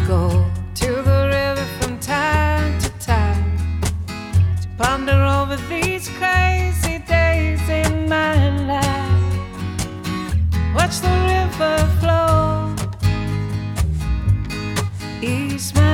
go to the river from time to time to ponder over these crazy days in my life. Watch the river flow, ease my